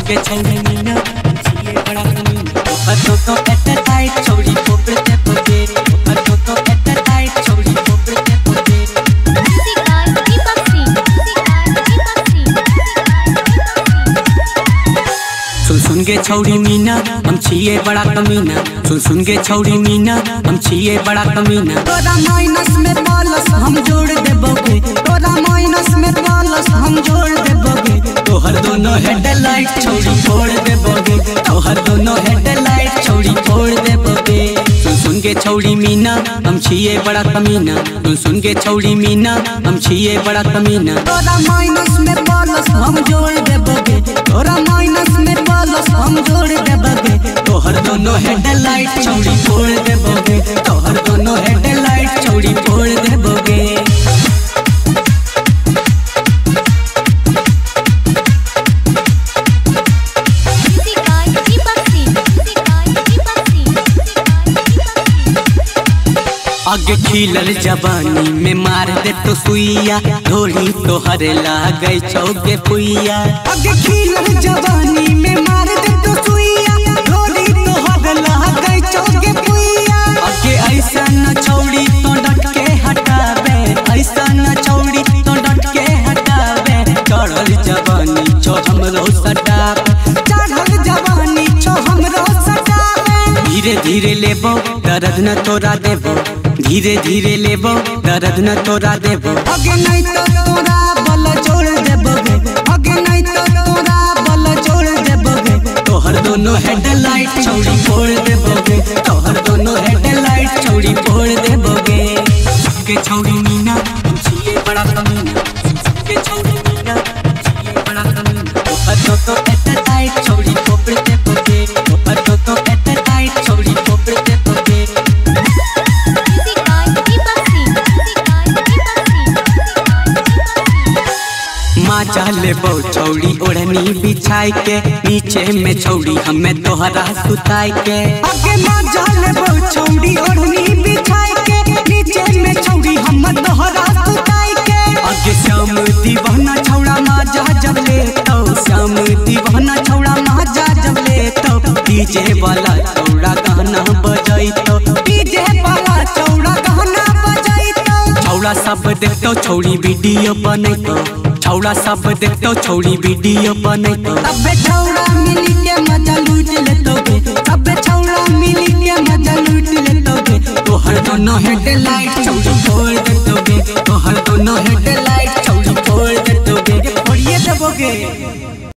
के छौड़ी मीना छिए बड़ा कमीना तो एट टाइट छौड़ी पोपड़ते पोते तो एट टाइट छौड़ी पोपड़ते पोते सुन के छौड़ी मीना हम छिए बड़ा कमीना सुन के छौड़ी मीना हम छिए बड़ा कमीना तोरा माइनस में प्लस हम जोड़ देबोगे तोरा माइनस में प्लस हम जोड़ देबोगे तोहर दोनों हेडलाइट छौड़ी फोड़ देबोगे तोहर दोनों हेडलाइट छौड़ी फोड़ देबोगे सुन के छौड़ी मीना हम छिए बड़ा कमीना सुन के छौड़ी मीना हम छिए बड़ा कमीना तोरा माइनस में प्लस हम जोड़ देबोगे तोरा माइनस में प्लस हम जोड़ देबोगे तोहर दोनों हेडलाइट छौड़ी फोड़ देबोगे तोहर दोनों हेडलाइट छौड़ी फोड़ देबोगे आगे खिलल जवानी में मार दे तो सुइया ढोली तो हरे लागे चौके पुइया आगे खिलल जवानी में मार दे तो सुइया ढोली तो हरे लागे चौके पुइया आगे ऐसा न छौड़ी तो डट के हटावे ऐसा न छौड़ी तो डट के हटावे चढ़ल जवानी छो हमरो सटावे चढ़ल जवानी छो हमरो सटावे धीरे धीरे लेबो दर्द न तोरा देबो धीरे धीरे लेबो दर्द न तोरा देबो आगे नहीं तो तोरा बल जोड़ देबोगे आगे नहीं तो तोरा बल जोड़ देबोगे तोहर दोनों हेडलाइट छौड़ी फोड़ देबोगे तोहर दोनों हेडलाइट छौड़ी फोड़ देबोगे के छौड़ी मीना छिए बड़ा कमीना के छौड़ी मीना छिए बड़ा कमीना तो एट टाइट छौड़ी पोपड़ते पोते तो एट टाइट छौड़ी पोपड़ते पोते माचा लेबो छौड़ी ओढ़नी बिछाई के नीचे में छौड़ी हमें तोहरा सुताई के आगे माचा लेबो छौड़ी ओढ़नी बिछाई के नीचे में छौड़ी हमें तोहरा सुताई के आगे श्याम दीवाना छौड़ा माजा जब ले तो श्याम दीवाना छौड़ा माजा जब ले तो डीजे वाला छौड़ा गाना बजाई तो डीजे वाला छौड़ा गाना बजाई तो छौड़ा सब देखतो छौड़ी वीडियो बनैतो छौड़ा सब देखतो छौड़ी वीडियो बनैतो तबे छौड़ा मिली के मजा लूट लेतोगे तबे छौड़ा मिली के मजा लूट लेतोगे तोहर दोनों हेडलाइट छौड़ी फोड़ देतोगे तोहर दोनों हेडलाइट छौड़ी फोड़ देतोगे फोड़िए देबोगे।